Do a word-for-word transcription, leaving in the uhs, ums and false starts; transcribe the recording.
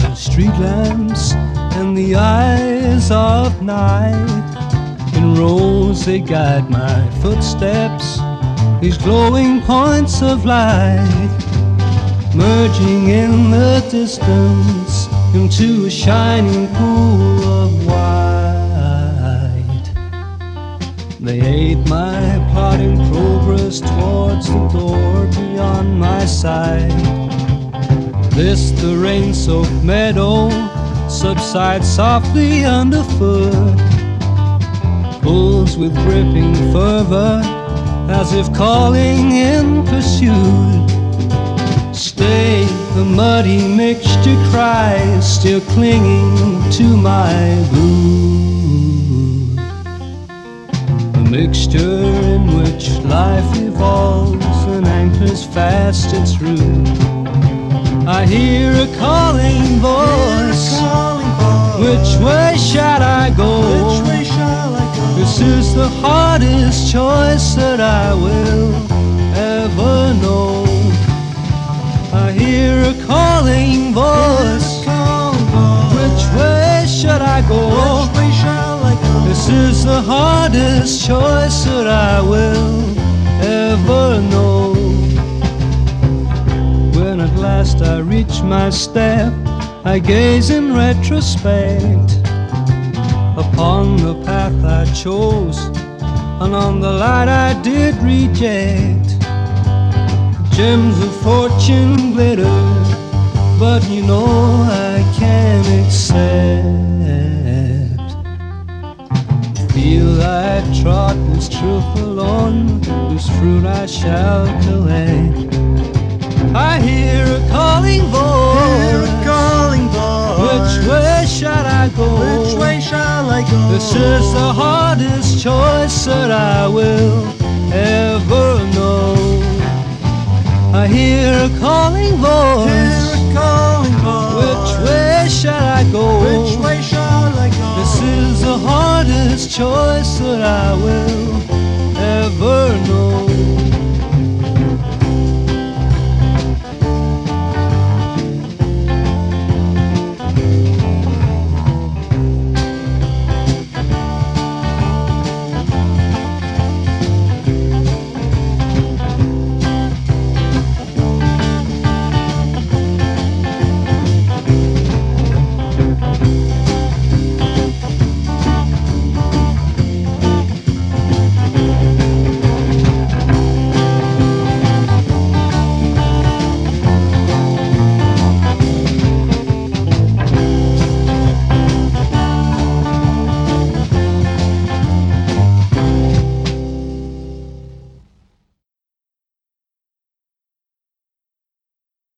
street lamps and the eyes of night. In rows they guide my footsteps, these glowing points of light, merging in the distance into a shining pool of white. They aid my plodding progress towards the door beyond my sight. This, the rain-soaked meadow, subsides softly underfoot, pulls with gripping fervor as if calling in pursuit. Stay, the muddy mixture cries, still clinging to my boot. A mixture in which life evolves and anchors fast its root. I hear a calling voice, which way shall I go? This is the hardest choice that I will ever know. I hear a calling voice, which way should I go? This is the hardest choice that I will ever know. When at last I reach my step, I gaze in retrospect upon the path I chose and on the light I did reject. Gems of fortune glitter, but you know I can't accept. Feel I trod this truth alone, whose fruit I shall collect. I hear a calling voice, which way shall I go? Which way shall I go? This is the hardest choice that I will ever know. I hear a calling voice, Hear a calling voice. which way shall I go? Which way shall I go? This is the hardest choice that I will